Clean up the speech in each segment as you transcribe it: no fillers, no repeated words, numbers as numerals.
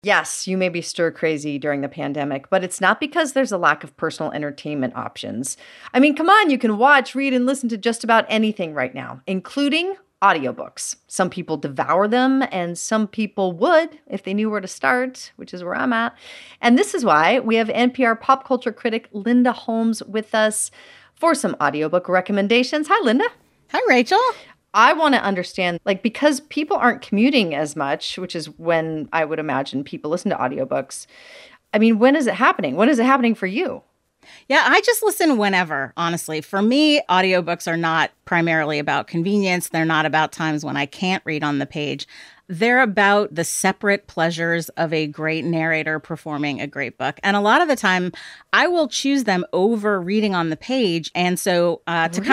Yes, you may be stir crazy during the pandemic, but it's not because there's a lack of personal entertainment options. I mean, come on, you can watch, read, and listen to just about anything right now, including audiobooks. Some people devour them, and some people would if they knew where to start, which is where I'm at. And this is why we have NPR pop culture critic Linda Holmes with us for some audiobook recommendations. Hi, Linda. Hi, Rachel. I want to understand, because people aren't commuting as much, which is when I would imagine people listen to audiobooks. I mean, when is it happening? When is it happening for you? Yeah, I just listen whenever, honestly. For me, audiobooks are not primarily about convenience. They're not about times when I can't read on the page. They're about the separate pleasures of a great narrator performing a great book. And a lot of the time, I will choose them over reading on the page. And so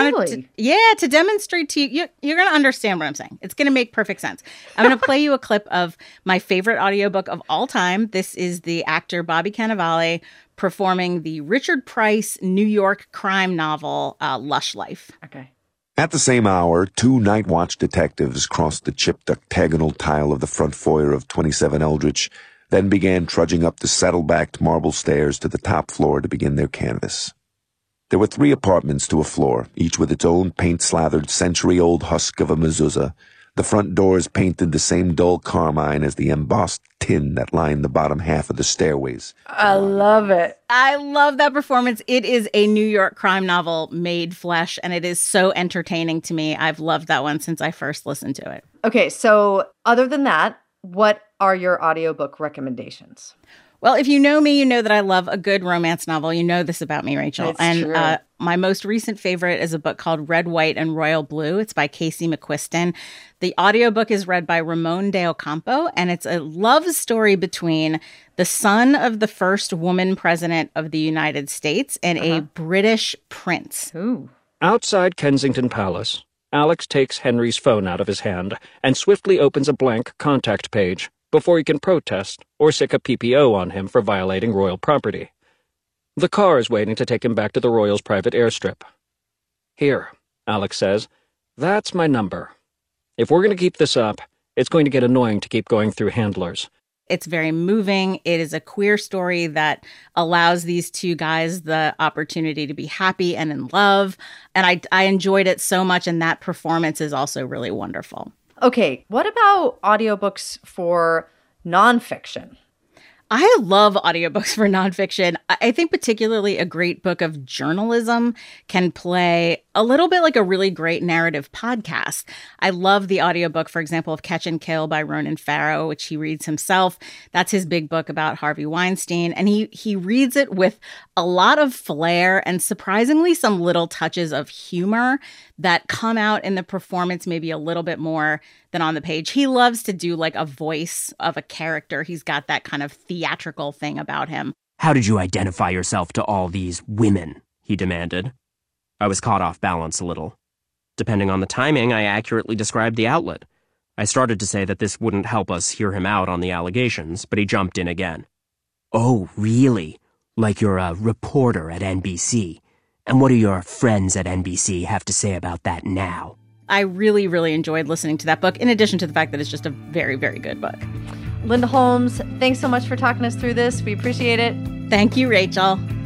to demonstrate to you, you're going to understand what I'm saying. It's going to make perfect sense. I'm going to play you a clip of my favorite audiobook of all time. This is the actor Bobby Cannavale performing the Richard Price New York crime novel, Lush Life. Okay. At the same hour, two night watch detectives crossed the chipped octagonal tile of the front foyer of 27 Eldridge, then began trudging up the saddle-backed marble stairs to the top floor to begin their canvass. There were 3 apartments to a floor, each with its own paint-slathered century-old husk of a mezuzah, the front doors painted the same dull carmine as the embossed tin that lined the bottom half of the stairways. I love it. I love that performance. It is a New York crime novel made flesh, and it is so entertaining to me. I've loved that one since I first listened to it. Okay, so other than that, what are your audiobook recommendations? Well, if you know me, you know that I love a good romance novel. You know this about me, Rachel. It's true. My most recent favorite is a book called Red, White, and Royal Blue. It's by Casey McQuiston. The audiobook is read by Ramon de Ocampo, and it's a love story between the son of the first woman president of the United States and a British prince. Ooh. Outside Kensington Palace, Alex takes Henry's phone out of his hand and swiftly opens a blank contact page before he can protest or sick a PPO on him for violating royal property. The car is waiting to take him back to the royals' private airstrip. Here, Alex says, that's my number. If we're going to keep this up, it's going to get annoying to keep going through handlers. It's very moving. It is a queer story that allows these two guys the opportunity to be happy and in love. And I enjoyed it so much, and that performance is also really wonderful. Okay, what about audiobooks for nonfiction? I love audiobooks for nonfiction. I think particularly a great book of journalism can play a little bit like a really great narrative podcast. I love the audiobook, for example, of Catch and Kill by Ronan Farrow, which he reads himself. That's his big book about Harvey Weinstein. And he reads it with a lot of flair and surprisingly some little touches of humor that come out in the performance maybe a little bit more than on the page. He loves to do like a voice of a character. He's got that kind of theatrical thing about him. How did you identify yourself to all these women? He demanded. I was caught off balance a little. Depending on the timing, I accurately described the outlet. I started to say that this wouldn't help us hear him out on the allegations, but he jumped in again. Oh, really? Like you're a reporter at NBC? And what do your friends at NBC have to say about that now? I really, really enjoyed listening to that book, in addition to the fact that it's just a very, very good book. Linda Holmes, thanks so much for talking us through this. We appreciate it. Thank you, Rachel.